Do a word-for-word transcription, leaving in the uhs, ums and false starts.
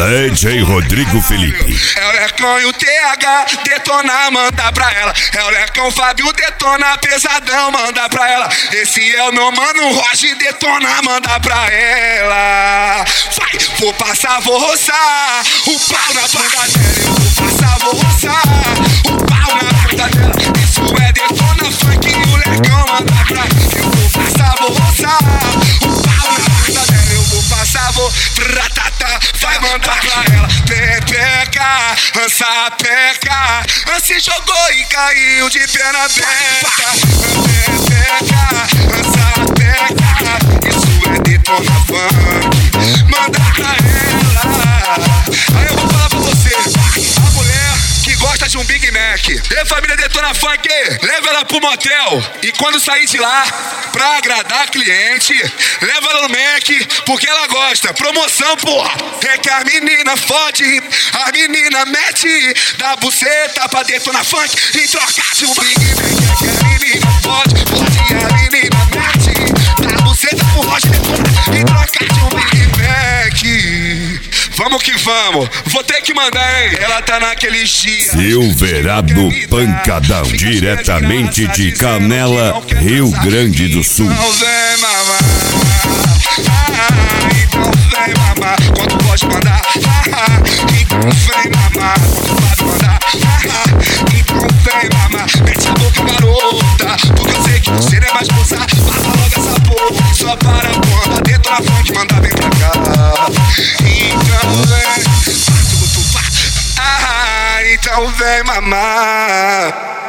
D J Rodrigo Felipe. É o Lecão e o T H, detona, manda pra ela. É o Lecão, Fábio, detona, pesadão, manda pra ela. Esse é o meu mano, Roger, detona, manda pra ela. Vai, vou passar, vou roçar o pau na bunda dela. Eu vou passar, vou roçar o pau na bunda dela. Isso é detona funk e o Lecão manda pra ela. Eu vou passar, vou roçar o pau na bunda dela. Eu vou passar, vou tratata, vai mandar pra ela. Pepeca, ansa peca, se jogou e caiu de perna aberta. Pepeca, ansa peca, isso é detona funk, manda pra ela. Aí eu vou falar pra você, a mulher que gosta de um Big Mac, e família detona funk, leva ela pro motel. E quando sair de lá, pra agradar cliente, leva ela no Mac, porque ela gosta. Promoção, porra! É que a menina fode, a menina mete da buceta pra detona funk e trocar de um Big Mac. É que a menina fode, fode, a menina mete da buceta pro rocha detona e trocar de um Big Mac. Vamos que vamos, vou ter que mandar, hein? Ela tá naqueles dias. Silverado Pancadão, diretamente de Canela, Rio Grande do Sul. Então vem mamar, ah, então vem mamar, quando pode mandar, ah, então vem mamar, quando pode mandar, ah, então vem mamar, mete a boca garota, porque eu sei que você não é mais moça, passa logo essa porra, só para quando a detona funk manda bem pra cá. Então vem, ah, então vem mamar.